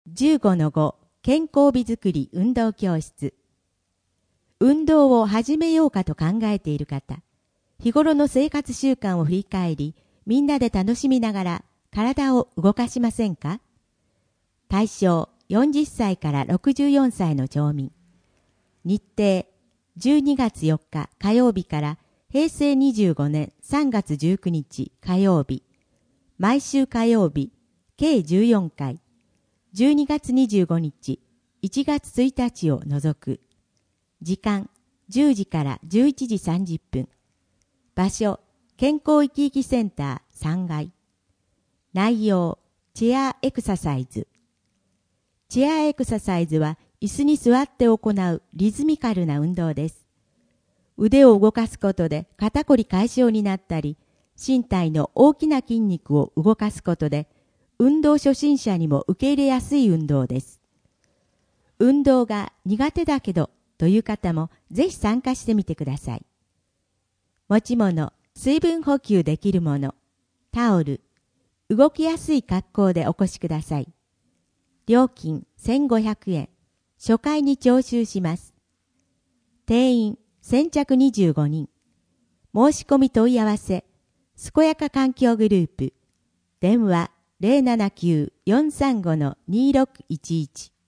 15-5健康美づくり運動教室。運動を始めようかと考えている方、日頃の生活習慣を振り返り、みんなで楽しみながら体を動かしませんか？対象40歳から64歳の町民。日程12月4日火曜日から平成25年3月19日火曜日。毎週火曜日、計14回。12月25日、1月1日を除く。時間、10時から11時30分。場所、健康生き生きセンター3階。内容、チェアエクササイズ。チェアエクササイズは椅子に座って行うリズミカルな運動です。腕を動かすことで肩こり解消になったり、身体の大きな筋肉を動かすことで、運動初心者にも受け入れやすい運動です。運動が苦手だけどという方もぜひ参加してみてください。持ち物、水分補給できるもの、タオル、動きやすい格好でお越しください。料金1500円、初回に徴収します。定員先着25人。申し込み問い合わせ、健やか環境グループ、電話079-435-2611